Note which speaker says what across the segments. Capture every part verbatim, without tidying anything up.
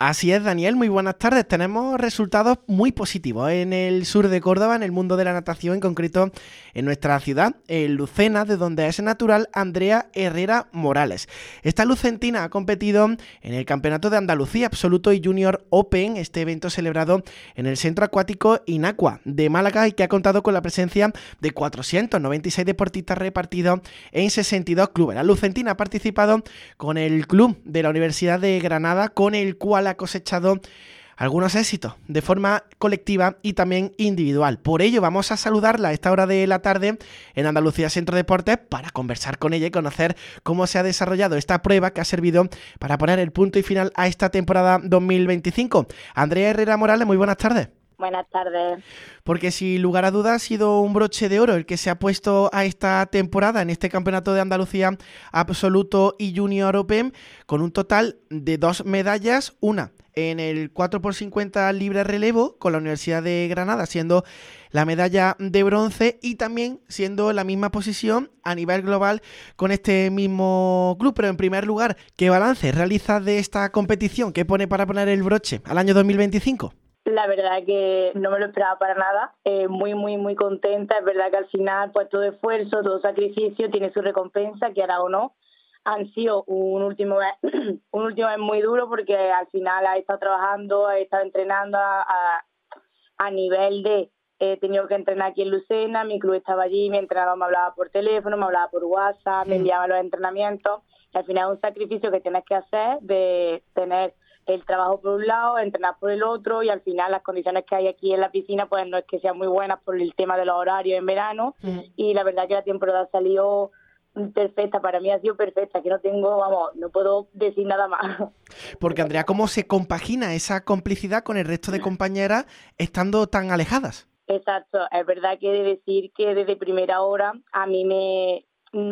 Speaker 1: Así es, Daniel, muy buenas tardes. Tenemos resultados muy positivos en el sur de Córdoba, en el mundo de la natación, en concreto en nuestra ciudad, en Lucena, de donde es natural Andrea Herrera Morales. Esta lucentina ha competido en el Campeonato de Andalucía Absoluto y Junior Open, este evento celebrado en el Centro Acuático Inacua de Málaga y que ha contado con la presencia de cuatrocientos noventa y seis deportistas repartidos en sesenta y dos clubes. La lucentina ha participado con el club de la Universidad de Granada, con el cual ha cosechado algunos éxitos de forma colectiva y también individual. Por ello vamos a saludarla a esta hora de la tarde en Andalucía Centro Deportes para conversar con ella y conocer cómo se ha desarrollado esta prueba que ha servido para poner el punto y final a esta temporada dos mil veinticinco. Andrea Herrera Morales, muy buenas tardes.
Speaker 2: Buenas tardes.
Speaker 1: Porque sin lugar a dudas ha sido un broche de oro el que se ha puesto a esta temporada en este Campeonato de Andalucía Absoluto y Junior Open, con un total de dos medallas, una en el cuatro por cincuenta libre relevo con la Universidad de Granada siendo la medalla de bronce y también siendo la misma posición a nivel global con este mismo club. Pero en primer lugar, ¿qué balance realiza de esta competición? ¿Qué pone para poner el broche al año dos mil veinticinco?
Speaker 2: La verdad que no me lo esperaba para nada, eh, muy, muy, muy contenta. Es verdad que al final, pues todo esfuerzo, todo sacrificio tiene su recompensa, quiera o no. Han sido un último mes, un último mes muy duro porque al final he estado trabajando, he estado entrenando a, a, a nivel de, he tenido que entrenar aquí en Lucena, mi club estaba allí, mi entrenador me hablaba por teléfono, me hablaba por WhatsApp, me enviaba los entrenamientos. Y al final es un sacrificio que tienes que hacer de tener el trabajo por un lado, entrenar por el otro y al final las condiciones que hay aquí en la piscina pues no es que sean muy buenas por el tema de los horarios en verano. Uh-huh. Y la verdad que la temporada salió perfecta, para mí ha sido perfecta, que no tengo, vamos, no puedo decir nada más.
Speaker 1: Porque Andrea, ¿cómo se compagina esa complicidad con el resto de compañeras estando tan alejadas?
Speaker 2: Exacto, es verdad que he de decir que desde primera hora a mí me...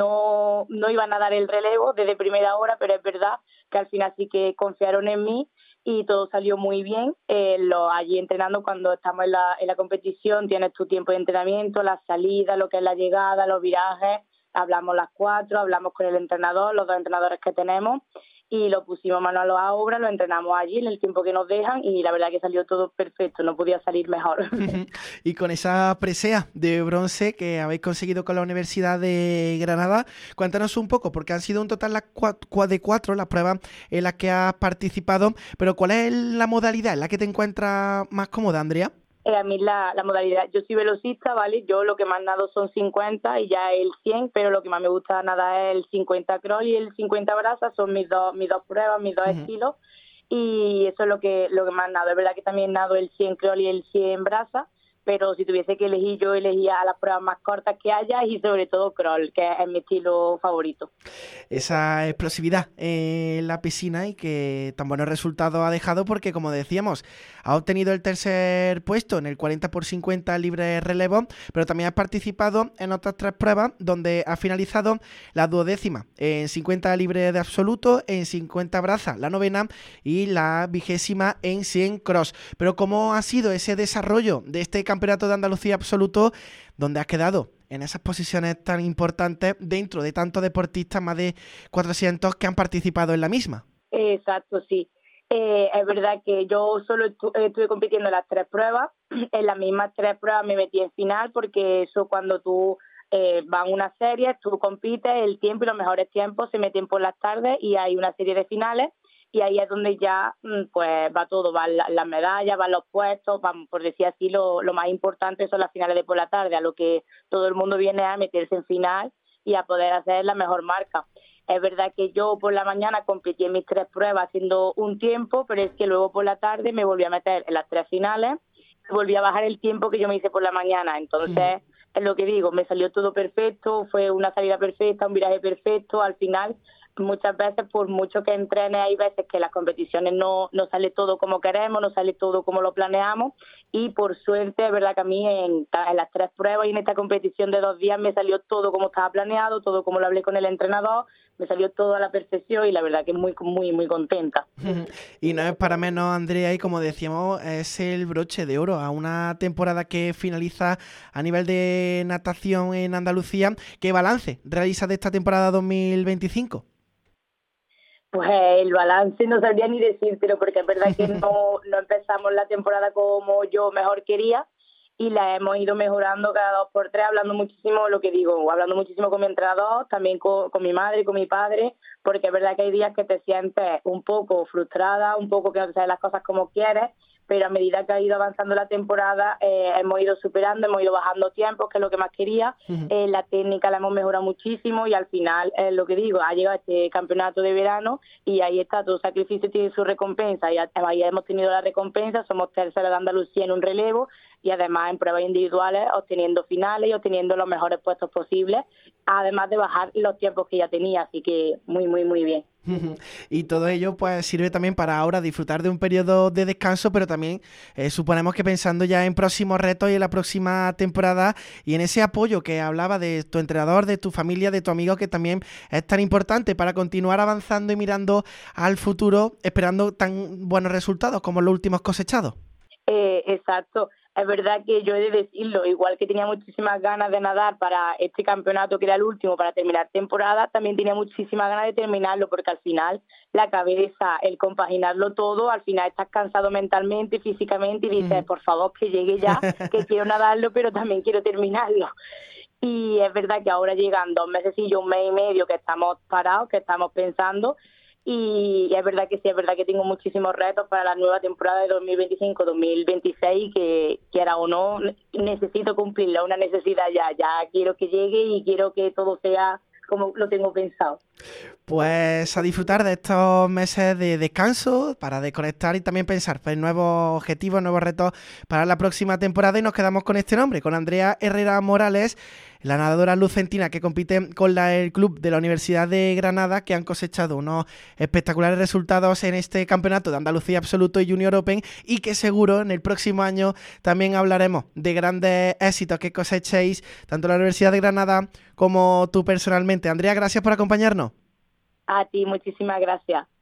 Speaker 2: No, no iban a dar el relevo desde primera hora, pero es verdad que al final sí que confiaron en mí y todo salió muy bien. Eh, lo, allí entrenando, cuando estamos en la, en la competición, tienes tu tiempo de entrenamiento, la salida, lo que es la llegada, los virajes, hablamos las cuatro, hablamos con el entrenador, los dos entrenadores que tenemos, y lo pusimos mano a la obra, lo entrenamos allí en el tiempo que nos dejan y la verdad que salió todo perfecto, no podía salir mejor.
Speaker 1: Y con esa presea de bronce que habéis conseguido con la Universidad de Granada, cuéntanos un poco, porque han sido un total de cuatro las pruebas en las que has participado, pero ¿cuál es la modalidad en la que te encuentras más cómoda, Andrea?
Speaker 2: Eh, a mí la, la modalidad, yo soy velocista, ¿vale? Yo lo que más nado son cincuenta y ya el cien, pero lo que más me gusta nadar es el cincuenta crawl y el cincuenta braza, son mis dos, mis dos pruebas, mis dos uh-huh. estilos, y eso es lo que, lo que más nado. Es verdad que también nado el cien crawl y el cien braza, pero si tuviese que elegir, yo elegía las pruebas más cortas que haya y sobre todo crawl, que es mi estilo favorito.
Speaker 1: Esa explosividad en la piscina y que tan buenos resultados ha dejado porque, como decíamos, ha obtenido el tercer puesto en el cuarenta por cincuenta libre relevo, pero también ha participado en otras tres pruebas donde ha finalizado la duodécima en cincuenta libre de absoluto, en cincuenta braza la novena y la vigésima en cien cross. Pero ¿cómo ha sido ese desarrollo de este Campeonato de Andalucía Absoluto donde has quedado en esas posiciones tan importantes dentro de tantos deportistas, más de cuatrocientos que han participado en la misma?
Speaker 2: Exacto, sí. Eh, es verdad que yo solo estu- estuve compitiendo en las tres pruebas. En las mismas tres pruebas me metí en final porque eso cuando tú eh, vas a una serie, tú compites, el tiempo y los mejores tiempos se meten por las tardes y hay una serie de finales. Y ahí es donde ya pues va todo, van las la medallas, van los puestos, van, por decir así, lo, lo más importante son las finales de por la tarde, a lo que todo el mundo viene a meterse en final y a poder hacer la mejor marca. Es verdad que yo por la mañana competí en mis tres pruebas haciendo un tiempo, pero es que luego por la tarde me volví a meter en las tres finales, volví a bajar el tiempo que yo me hice por la mañana, entonces es lo que digo, me salió todo perfecto, fue una salida perfecta, un viraje perfecto, al final muchas veces por mucho que entrene hay veces que las competiciones no, no sale todo como queremos, no sale todo como lo planeamos y por suerte es verdad que a mí en, en las tres pruebas y en esta competición de dos días me salió todo como estaba planeado, todo como lo hablé con el entrenador, me salió todo a la perfección y la verdad que muy, muy, muy contenta.
Speaker 1: Y no es para menos, Andrea, y como decíamos, es el broche de oro a una temporada que finaliza a nivel de natación en Andalucía. ¿Qué balance realiza de esta temporada dos mil veinticinco?
Speaker 2: Pues el balance no sabría ni decírtelo, porque es verdad que no, no empezamos la temporada como yo mejor quería y la hemos ido mejorando cada dos por tres, hablando muchísimo, lo que digo, hablando muchísimo con mi entrenador, también con, con mi madre y con mi padre, porque es verdad que hay días que te sientes un poco frustrada, un poco que no te sabes las cosas como quieres, pero a medida que ha ido avanzando la temporada eh, hemos ido superando, hemos ido bajando tiempos, que es lo que más quería, uh-huh. eh, la técnica la hemos mejorado muchísimo y al final, es eh, lo que digo, ha llegado este campeonato de verano y ahí está, todo sacrificio tiene su recompensa y ahí hemos tenido la recompensa, somos tercera de Andalucía en un relevo y además en pruebas individuales obteniendo finales y obteniendo los mejores puestos posibles, además de bajar los tiempos que ya tenía, así que muy, muy, muy bien.
Speaker 1: Y todo ello pues sirve también para ahora disfrutar de un periodo de descanso, pero también eh, suponemos que pensando ya en próximos retos y en la próxima temporada y en ese apoyo que hablaba de tu entrenador, de tu familia, de tu amigo, que también es tan importante para continuar avanzando y mirando al futuro, esperando tan buenos resultados como los últimos cosechados.
Speaker 2: Eh, exacto. Es verdad que yo he de decirlo, igual que tenía muchísimas ganas de nadar para este campeonato que era el último para terminar temporada, también tenía muchísimas ganas de terminarlo porque al final la cabeza, el compaginarlo todo, al final estás cansado mentalmente y físicamente y dices, por favor que llegue ya, que quiero nadarlo pero también quiero terminarlo. Y es verdad que ahora llegan dos meses y un mes y medio que estamos parados, que estamos pensando. Y es verdad que sí, es verdad que tengo muchísimos retos para la nueva temporada de dos mil veinticinco dos mil veintiséis que quiera o no necesito cumplirla, una necesidad ya, ya quiero que llegue y quiero que todo sea como lo tengo pensado.
Speaker 1: Pues a disfrutar de estos meses de descanso para desconectar y también pensar en nuevos objetivos, nuevos retos para la próxima temporada y nos quedamos con este nombre, con Andrea Herrera Morales, la nadadora lucentina que compite con la, el club de la Universidad de Granada, que han cosechado unos espectaculares resultados en este campeonato de Andalucía Absoluto y Junior Open y que seguro en el próximo año también hablaremos de grandes éxitos que cosechéis tanto la Universidad de Granada como tú personalmente. Andrea, gracias por acompañarnos.
Speaker 2: A ti, muchísimas gracias.